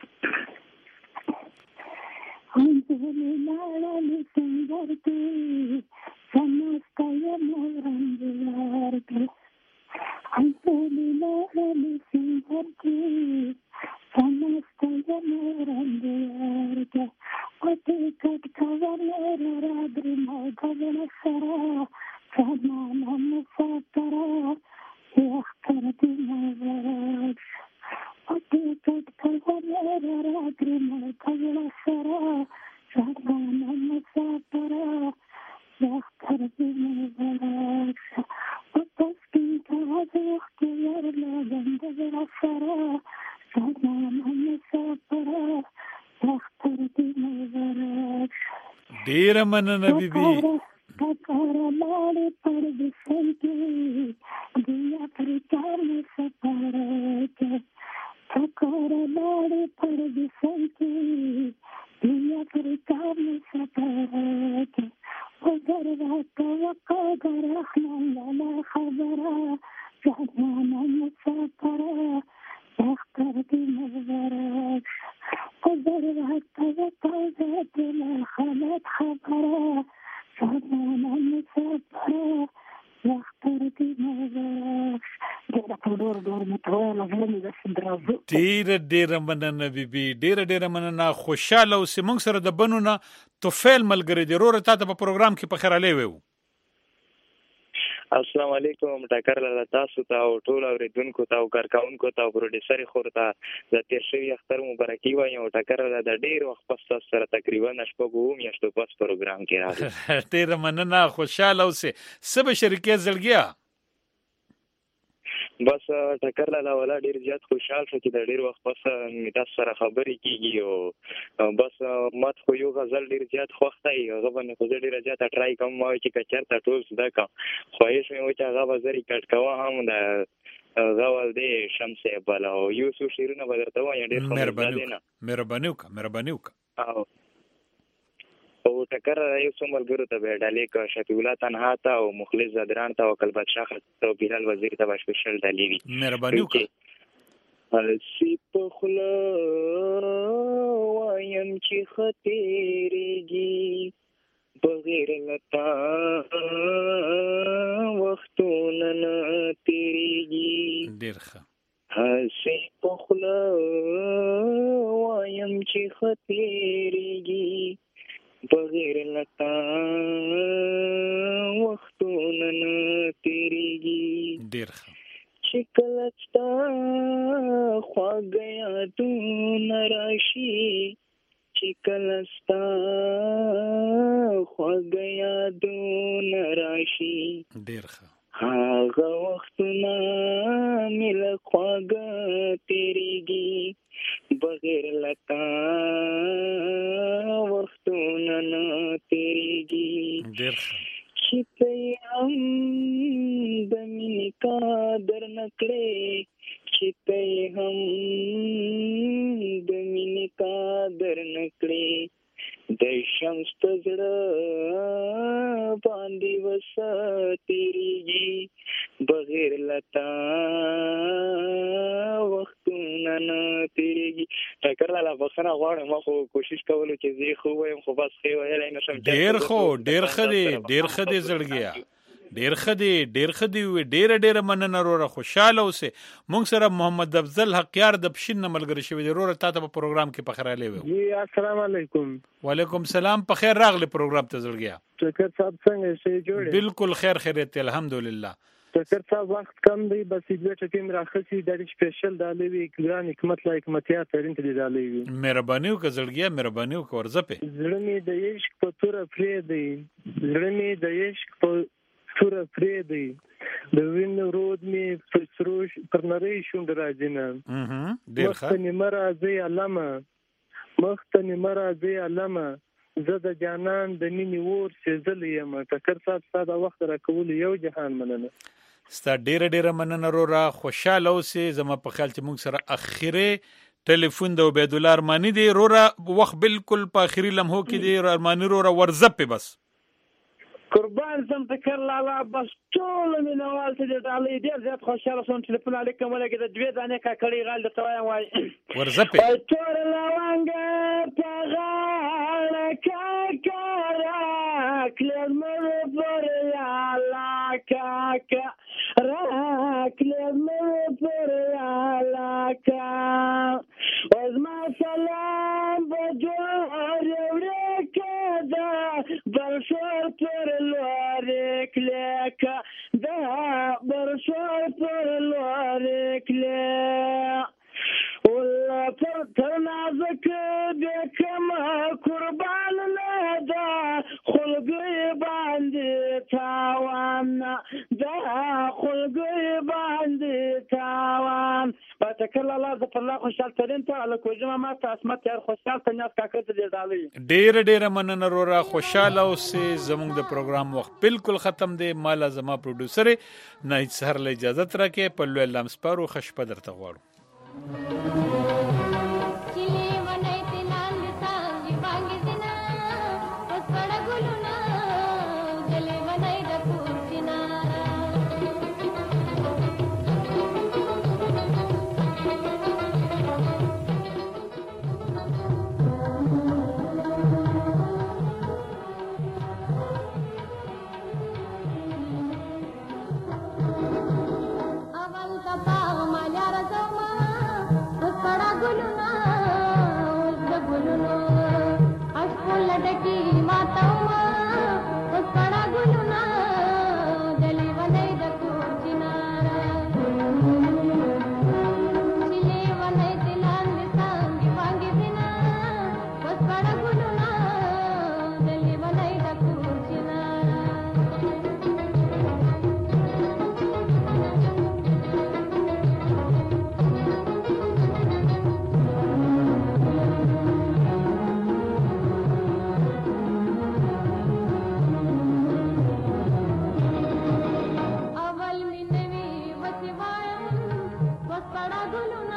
[SPEAKER 13] انځلې لاړې سنگر کې سمستا یې مورند لار کې انځلې لاړې سنگر کې سمستا یې مورند لار کې پټې کټ کاوله راغري مو غوړ سره سامان مسافر اختر دې مبارک پټې کټ کاوله راغري مو غوړ سره سامان مسافر اختر دې مبارک پټې کټ اختیار لګم دې سره سامان مسافر اختر دې مبارک
[SPEAKER 4] ډیر مننه بیبي
[SPEAKER 13] پکاره لاړې پر دسن کې دنیا پر چار مې سفر کې پکاره لاړې پر دسن کې دنیا پر چار مې سفر کې وګر راته وقدر رحمان لا خبره جهان مسافر اختر دې مبارک وګر راته وقدر لا خبره سامان مسافر اختر دې مبارک
[SPEAKER 4] ډیر مننه بیبي ډیر مننه خوشاله اوسې موږ سره د بنونه توفیل ملګری دی روره تاسو په پروګرام کې په خیراله ویو
[SPEAKER 14] السلام علیکم ټکر لاله تاسو ته او ټول اوریدونکو ته او کارکونکو ته او پروډوسر خور ته د تیر شوی اختر مبارکي وایم او ټکر لاله د ډیر وخت پس تاسو سره تقریبا شپږ میاشتو پس پروګرام کې راغلی
[SPEAKER 4] ډیر مننه خوشاله اوسې سبه شریکې زړګیا
[SPEAKER 14] بس ټکر لاله ولا ډیر زیات خوشحال شو چې د ډیر وخت پس تاسو سره خبرې کیږي او بس مات خو یو غزل ډیر زیات خوښ دی هغه باندې خو ډیر زیات ټرای کوم چې کچرته ټول زده کوم خو یې شمه چې هغه وزري کټ کوه هم د غوال دی شمسه بل او یو څو شیرونه بدرته وایم ډیر
[SPEAKER 4] مهرباني وکړه
[SPEAKER 14] او ټکر یو څو ملګرو ته به ډالې کا شفیع الله تنها ته او مخلص زدران ته او کلبت شاخ ته بلال وزیر ته سپیشل ډالې وی
[SPEAKER 4] مهرباني وکړه
[SPEAKER 14] سی په خلا وایم چې خطرېږي بغیر لتا وختونه نه تیریږي
[SPEAKER 4] ډیر ښه
[SPEAKER 14] سی په خلا وایم چې خطرېږي بغیر لتا وختونه نه تیریږي
[SPEAKER 4] ډیر ښه
[SPEAKER 14] چې کله ستا خواږه یادونه راشي چې کله ستا خواږه یادونه راشي
[SPEAKER 4] ډیر ښه
[SPEAKER 14] هغه وختونه مې له خواږه تیریږي بغیر لتا وختونه نه تیریږي
[SPEAKER 4] ډیر ښه
[SPEAKER 14] چې ته هم د مینې قدر نه کړې چې ته هم د مینې قدر نه کړې د شمس ته زړه باندې وسه تیریږي بغیر لتا وختونه نه تیریږي ټکر لاله بخښنه غواړم ما خو کوشش کولو چې زه خو وایم خو بس ښه ویلی نشم
[SPEAKER 4] ډیر ښه دی زړګیا ډیر ښه دی ډیر مننه روره خوشاله اوسې موږ سره محمد افضل حقیار د پښین ملګری شوی دی روره تاسو په پروګرام کې په خیراله ویو
[SPEAKER 11] جی السلام علیکم
[SPEAKER 4] وعلیکم السلام په خیر راغلی پروګرام ته زړګیا
[SPEAKER 11] ټکر صاحب څنګه شي جوړ
[SPEAKER 4] بالکل خیریت الحمدلله
[SPEAKER 11] ټکر صاحب وخت کم دی بس دې ټیم راخسي د سپیشل دالې وی ګران حکمت لا حکمتیا ترين ته دالې وی
[SPEAKER 4] مهرباني وکړه زړګیا مهرباني وکړه ورځ په
[SPEAKER 11] زړه می د عشق په تور پرې دی زړه می د عشق په تور پرې دی د وین رود می فسروش پر نری شوند راځنه
[SPEAKER 4] ډیر ښه
[SPEAKER 11] مختنی مرازي علامه زه د جانان د مینې ور سېزل یم ټکر صاحب ساده وخت راکول یو جهان مننه
[SPEAKER 4] ستا ډیره مننه روره خوشاله اوسې زما په خیال چې موږ سره اخیری ټلیفون د عبید الله ارمانی دی روره وخت بالکل په اخیری لمحو کې دی ارمانی روره ورزپ بس
[SPEAKER 7] قربان سم ټکر لالا بس ټول مینوال ته د ډالۍ ډېر زیات خوشاله شوم ټلیفون علیکم ولګي د دوی دانې کاکړی غال د توایم وای
[SPEAKER 4] ورزپه
[SPEAKER 7] ټول لاوانګ په غاړه کاکرا کلر مر پر یالا کاکا را کلر مر پر یالا کا وزما سلام بجور ورکدا برشور پر لواره کلیکا دا برشور پر لواره کلیکا والله تر نازک بكم قربان لدا خلقي باندې تاوان دا خلقي باندې تاوان بتکل الله ز په الله خوشحال ترين ته الکو جما ما تاسمت یار خوشحال تنیاس کاکړه دې ډالۍ
[SPEAKER 4] ډېر مننه رورا خوشاله اوسې زموږ د پروګرام وخت بالکل ختم دی مالا زما پروډوسر نه سحر له اجازه ترکه په لوی لمسپارو خشپه درته غواړو
[SPEAKER 15] Guluna